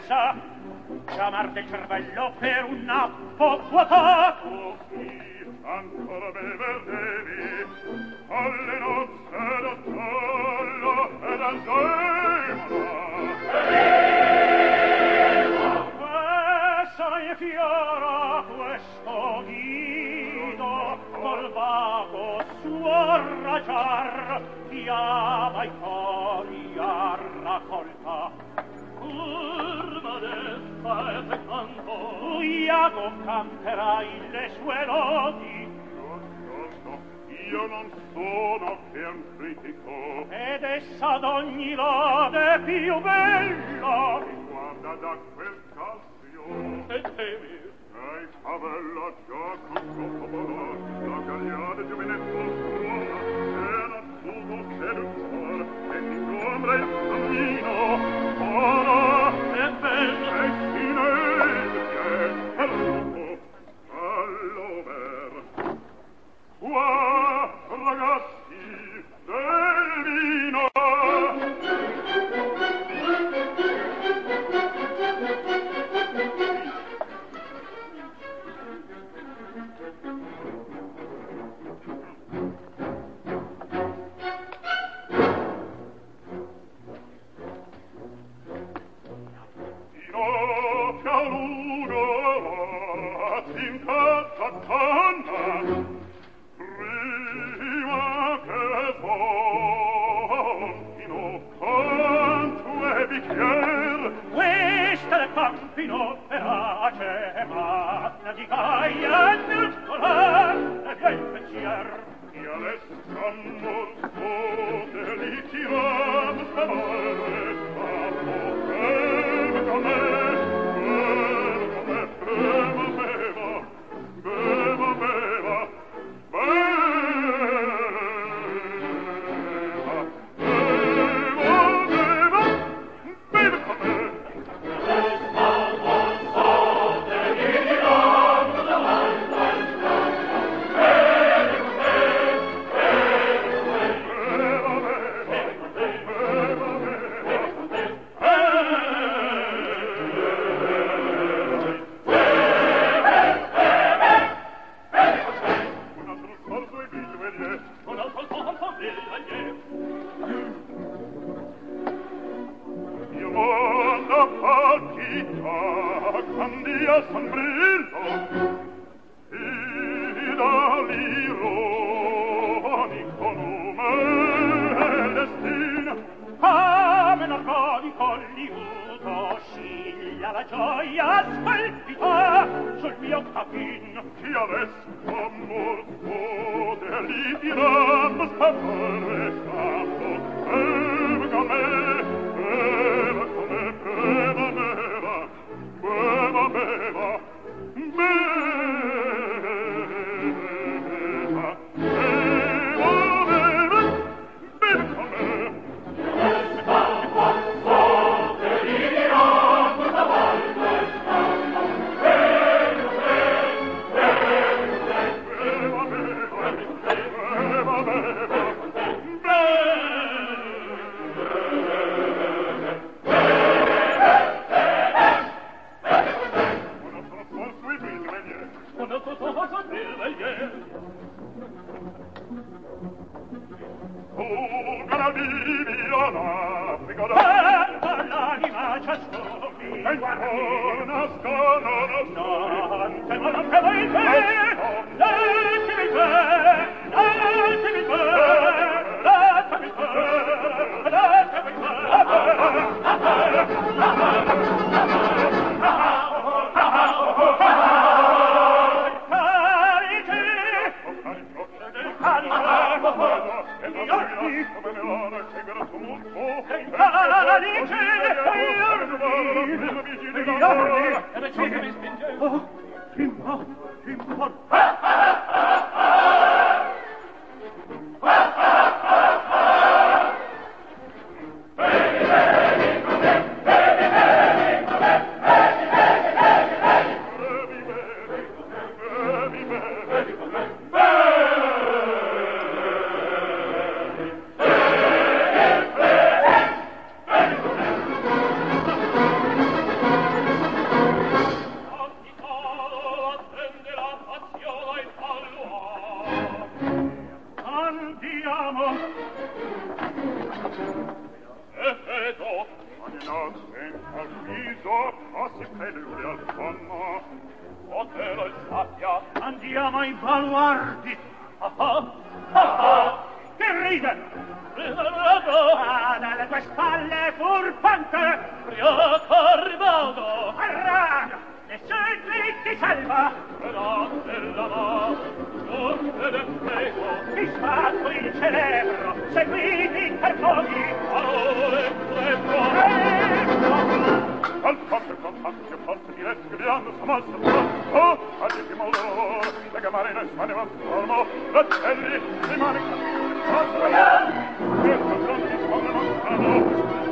stessa, chiamar del cervello per un nappo vuotato. Sì, ancora bever devi, alle nozze d'Othello ed Desdemona. Questa è fiora, questo nido, col vago suo ragiar, chiama i cori a raccolta. Urmadessa e peccanto, Iago canterai le sue lodi. Io non sono che un critico, Ed essa d'ogni lode più bella. e guarda da quel Cassio, E temi, ei favella già con popolo, la gagliade giovinetto suona, e non suo sedutor, e ti gombra il cammino, ora, e bella, e sinezia, e lupo, all'over. Qua, ragazzi, del vino! Caluno, attincata canna, prima che fontino canto e bicchier. questa le campino verace, ma di Gaia nel colar, e via il pensier. E adesso morto delitiram scavalre, capo, con me, beva, beva, beva, beva, Ecco, si prelude al sonno. O te lo sappia, andiamo ai baluardi. Che riden! Dalle tue spalle, furfante! Riacarvado! Arrana! Nessun ti salva! Grazie la mano, giuste del prego! Mi spacco il cerebro, seguiti per pochi! Parole, prego! Al fatto che forse di letto che hanno samasso oh, agiti modo la camarina svane va formo la celli rimane questo giorno di scuola lontano